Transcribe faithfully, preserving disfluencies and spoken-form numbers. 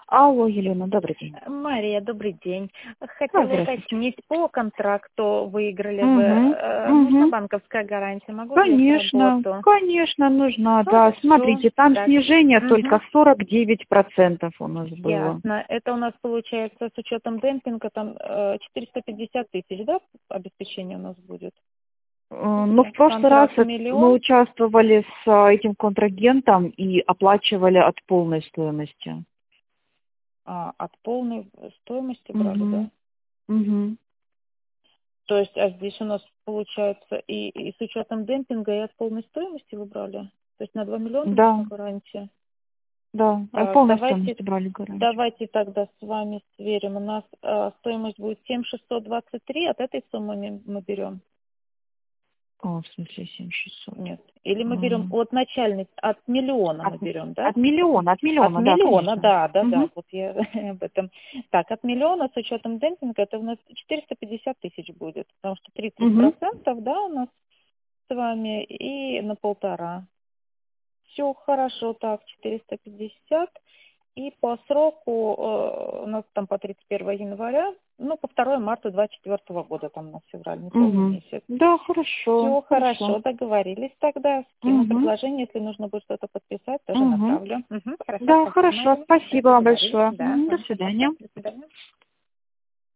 Алло, Елена, добрый день. Мария, добрый день. Да, Хотела здравствуйте. уточнить, по контракту выиграли вы. Угу, э, Нужна угу. банковская гарантия? Могу ли я с Конечно, работу? конечно, нужна, да. Хорошо. Смотрите, там Так. снижение только Угу. сорок девять процентов у нас было. Ясно. Это у нас получается с учетом демпинга там э, четыреста пятьдесят тысяч, да, обеспечение у нас будет? Э, Ну, в прошлый раз Контракт это мы миллион, участвовали с а, этим контрагентом и оплачивали от полной стоимости. а от полной стоимости брали, Угу, да? угу. То есть, а здесь у нас получается и, и с учетом демпинга, и от полной стоимости вы брали? То есть на два миллиона нужна Да, гарантия? да, от Так, полной давайте, стоимости брали гарантию. давайте тогда с вами сверим. У нас э, стоимость будет семь тысяч шестьсот двадцать три, от этой суммы мы мы берем. О, в смысле семь тысяч шестьсот. Нет. Или мы берем М. от начальной, от миллиона От, мы берем, да? от миллиона, от От миллиона, да, миллиона, конечно. да, да, да, Угу, вот я об этом. Так, от миллиона с учетом демпинга это у нас четыреста пятьдесят тысяч будет, потому что тридцать угу. процентов, да, у нас с вами и на полтора. Все хорошо, так, четыреста пятьдесят. И по сроку э, у нас там по тридцать первого января, ну, по второго марта двадцать четвёртого года, там у нас февраль, не полный Угу. месяц. Да, хорошо, Все хорошо. хорошо, договорились тогда. Скину Угу. предложение, если нужно будет что-то подписать, тоже Угу. направлю. Угу, хорошо, Да, спасибо, хорошо, Мария. Да, спасибо вам договорились. большое. Да, М, До вам свидания. спасибо. До свидания.